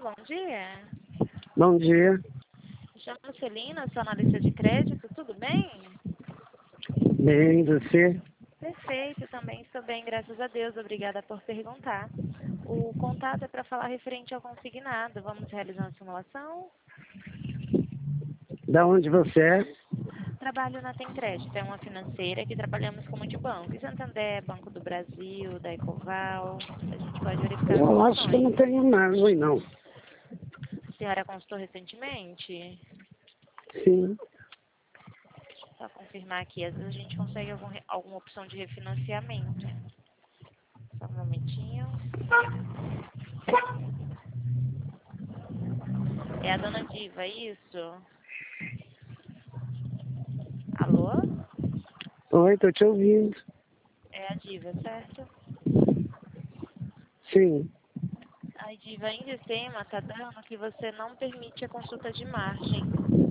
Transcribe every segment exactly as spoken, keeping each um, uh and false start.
bom dia. Bom dia. Me chamo Celina, sou analista de crédito, tudo bem? Bem, você? Perfeito, também estou bem, graças a Deus, obrigada por perguntar. O contato é para falar referente ao consignado, vamos realizar uma simulação? Da onde você é? Trabalho na Tem Crédito, é uma financeira que trabalhamos com multibanco, Santander, Banco do Brasil, da Ecoval, a gente pode verificar as Eu acho que eu não condições. tenho margem, não. A senhora consultou recentemente? Sim. Só confirmar aqui, às vezes a gente consegue algum, re- alguma opção de refinanciamento. Só um momentinho. É a dona Diva, é isso? Alô? Oi, tô te ouvindo. É a Diva, certo? Sim. A Diva, em sistema tá dando que você não permite a consulta de margem.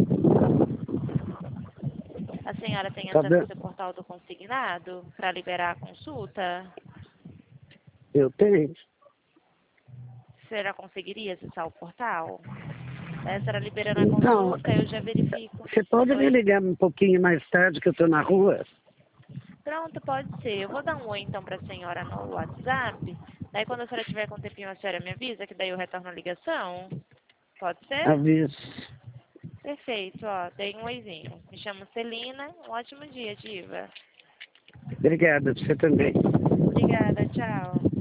A senhora tem Tá acesso ao dando? seu portal do consignado para liberar a consulta? Eu tenho. A senhora conseguiria acessar o portal? Daí a senhora liberando a Então, consulta, eu já verifico. você pode me Oi? ligar um pouquinho mais tarde que eu tô na rua? Pronto, pode ser. Eu vou dar um oi então para a senhora no WhatsApp. Daí quando a senhora tiver com um tempinho, a senhora me avisa que daí eu retorno a ligação. Pode ser? Aviso. Perfeito, ó. Dei um oizinho. Me chamo Celina. Um ótimo dia, Diva. Obrigada, você também. Obrigada, tchau.